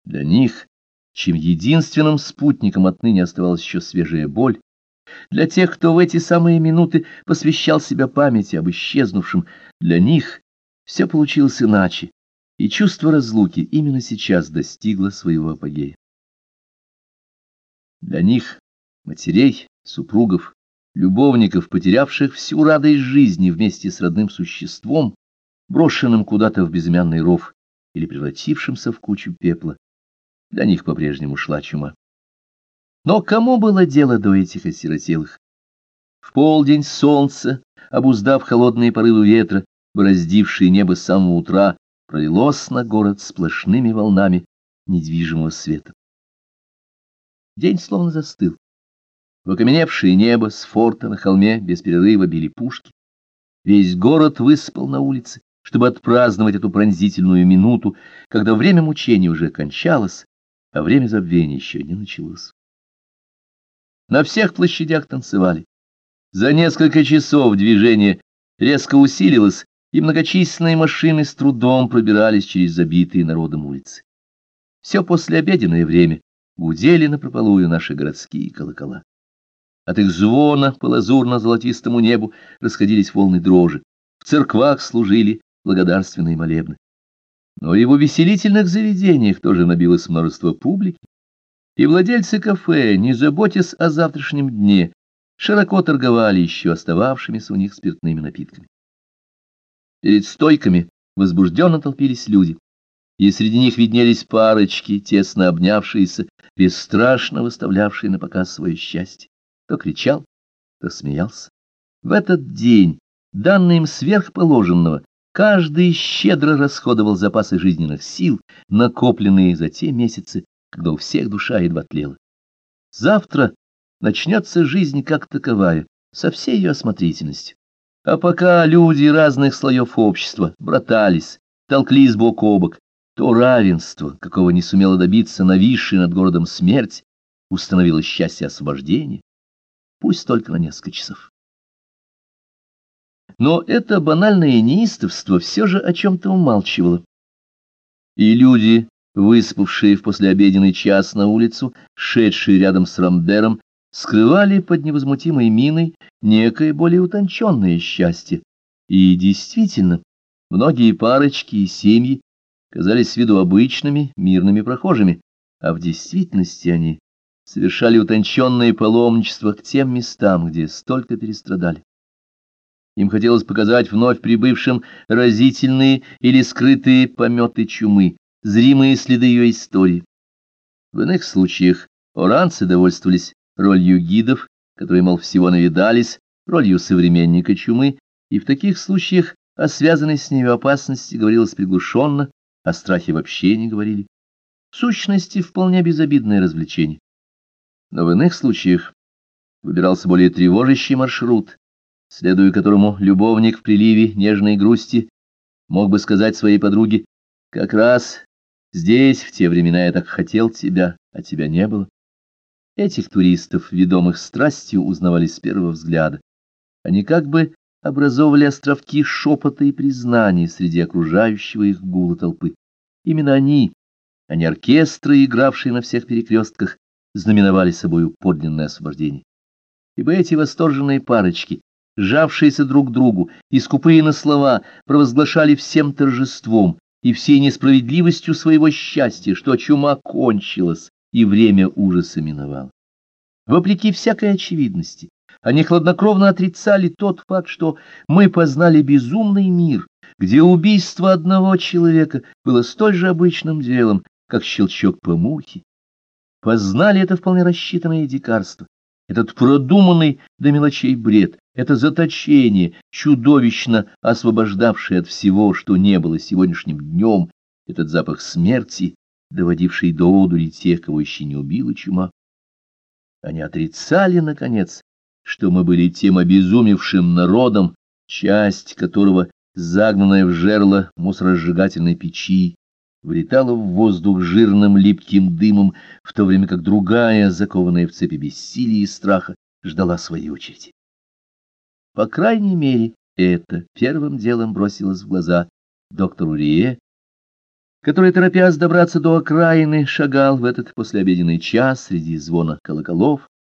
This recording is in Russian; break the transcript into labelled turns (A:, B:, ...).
A: Для них, чьим единственным спутником отныне оставалась еще свежая боль, для тех, кто в эти самые минуты посвящал себя памяти об исчезнувшем, для них все получилось иначе, и чувство разлуки именно сейчас достигло своего апогея. Для них, матерей, супругов, любовников, потерявших всю радость жизни вместе с родным существом, брошенным куда-то в безымянный ров или превратившимся в кучу пепла, для них по-прежнему шла чума. Но кому было дело до этих осиротелых? В полдень солнце, обуздав холодные порывы ветра, бороздившие небо с самого утра, пролилось на город сплошными волнами недвижимого света. День словно застыл. В окаменевшее небо с форта на холме без перерыва били пушки. Весь город высыпал на улицы, чтобы отпраздновать эту пронзительную минуту, когда время мучения уже кончалось, а время забвения еще не началось. На всех площадях танцевали. За несколько часов движение резко усилилось, и многочисленные машины с трудом пробирались через забитые народом улицы. Все послеобеденное время гудели напропалую наши городские колокола. От их звона по лазурно-золотистому небу расходились волны дрожи. В церквах служили благодарственные молебны. Но и в увеселительных заведениях тоже набилось множество публики, и владельцы кафе, не заботясь о завтрашнем дне, широко торговали еще остававшимися у них спиртными напитками. Перед стойками возбужденно толпились люди, и среди них виднелись парочки, тесно обнявшиеся, бесстрашно выставлявшие на показ свое счастье. То кричал, то смеялся. В этот день, данный им сверхположенного, каждый щедро расходовал запасы жизненных сил, накопленные за те месяцы, когда у всех душа едва тлела. Завтра начнется жизнь как таковая, со всей ее осмотрительностью. А пока люди разных слоев общества братались, толклись бок о бок, то равенство, какого не сумела добиться нависшая над городом смерть, установило счастье освобождения, пусть только на несколько часов. Но это банальное неистовство все же о чем-то умалчивало. И люди, выспавшие в послеобеденный час на улицу, шедшие рядом с Рамбером, скрывали под невозмутимой миной некое более утонченное счастье. И действительно, многие парочки и семьи казались с виду обычными, мирными прохожими, а в действительности они совершали утонченное паломничество к тем местам, где столько перестрадали. Им хотелось показать вновь прибывшим разительные или скрытые пометы чумы, зримые следы ее истории. В иных случаях оранцы довольствовались ролью гидов, которые, мол, всего навидались, ролью современника чумы, и в таких случаях о связанной с нею опасности говорилось приглушенно, о страхе вообще не говорили. В сущности, вполне безобидное развлечение. Но в иных случаях выбирался более тревожащий маршрут, следуя которому любовник в приливе нежной грусти мог бы сказать своей подруге: «Как раз здесь в те времена я так хотел тебя, а тебя не было». Этих туристов, ведомых страстью, узнавали с первого взгляда. Они как бы образовывали островки шепота и признаний среди окружающего их гула толпы. Именно они, а не оркестры, игравшие на всех перекрестках, знаменовали собою подлинное освобождение. Ибо эти восторженные парочки, сжавшиеся друг к другу и скупые на слова, провозглашали всем торжеством и всей несправедливостью своего счастья, что чума кончилась и время ужаса миновало. Вопреки всякой очевидности, они хладнокровно отрицали тот факт, что мы познали безумный мир, где убийство одного человека было столь же обычным делом, как щелчок по мухе. Познали это вполне рассчитанное дикарство, этот продуманный до мелочей бред, это заточение, чудовищно освобождавшее от всего, что не было сегодняшним днем, этот запах смерти, доводивший до одури тех, кого еще не убила чума. Они отрицали, наконец, что мы были тем обезумевшим народом, часть которого, загнанная в жерло мусоросжигательной печи, вылетала в воздух жирным липким дымом, в то время как другая, закованная в цепи бессилия и страха, ждала своей очереди. По крайней мере, это первым делом бросилось в глаза доктору Рие, который, торопясь добраться до окраины, шагал в этот послеобеденный час среди звона колоколов,